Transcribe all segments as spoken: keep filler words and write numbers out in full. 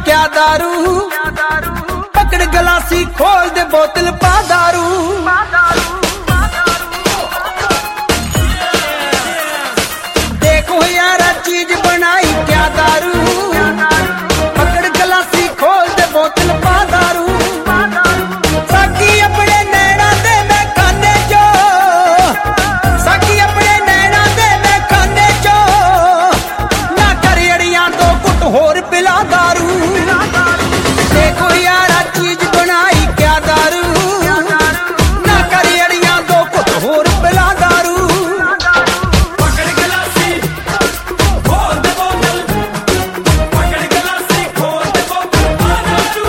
क्या दारू, पकड़ गलासी खोल दे बोतल पा दारू। देखो यारा चीज बनाई क्या दारू, पकड़ गलासी खोल दे बोतल पा दारू। साकी अपने नैना दे मैं खाने चो, साकी अपने नैना दे मैं खाने चो, ना कर अड़ियां तो कुट होर पिला दारू। देखो यारा चीज बनाई क्या दारू, ना कर अड़ियां तो कुट होर पिला दारू। पकड़ गलासी खोल दे बोतल, पकड़ गलासी खोल दे बोतल पा दारू।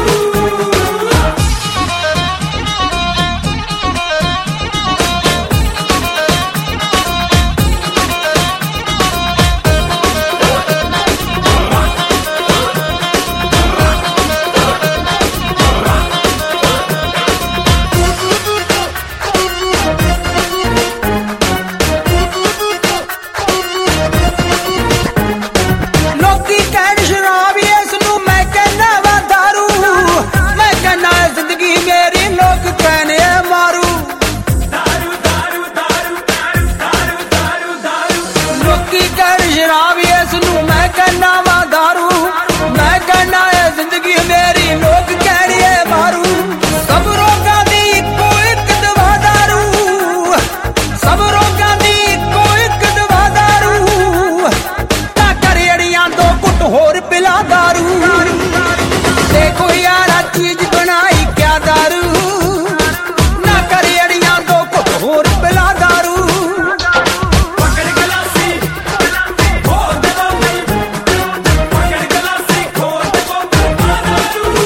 लोकी कहन शराब इसनू मैं कहना वा दारू, मैं कहना जिंदगी मेरी लोग कहने मारू। दारू दारू दारू दारू दारू दारू दारू। लोकी कहन शराब इसनू मैं कहना वा दारू, मैं कहना है जिंदगी मेरी लोग कहने मारू। सब रोगां दी इक्को इक दवा दारू, सब रोगां दी इक्को इक दवा दारू। ना कर अड़ियां दो कुट होर पिला दारू। देखो यारा चीज बनाई क्या दारू, ना कर अड़ियां दो कुट होर पिला दारू। पकड़ गलासी खोल दे बोतल, पकड़ गलासी खोल दे बोतल पा दारू।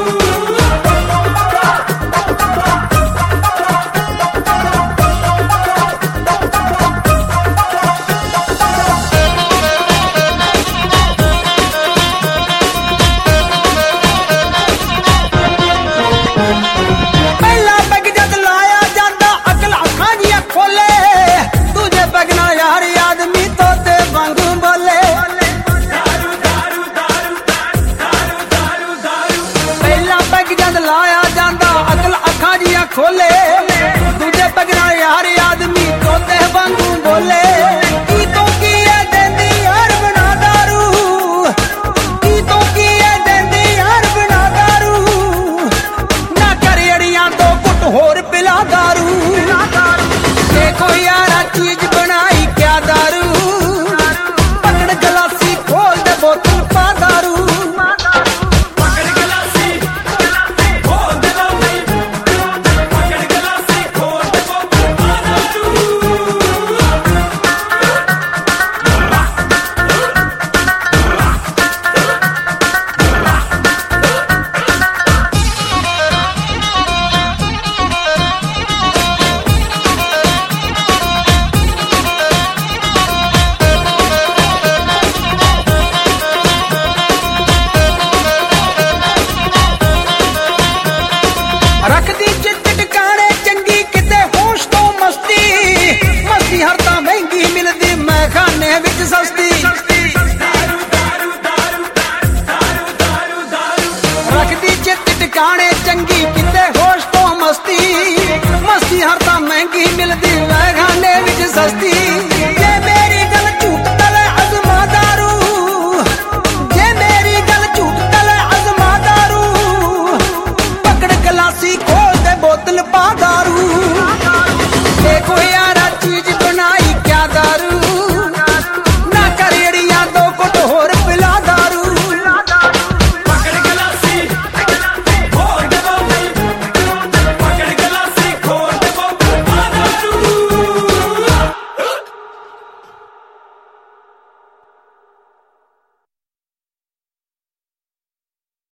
पहला पैग जद लाया जांदा अकल अखां जियां खोले, दूजे पैग ना यार आदमी तोते वांग बोले। दारू दारू दारू दारू दारू दारू। पहला पैग जद लाया जांदा अकल अखां जियां खोले,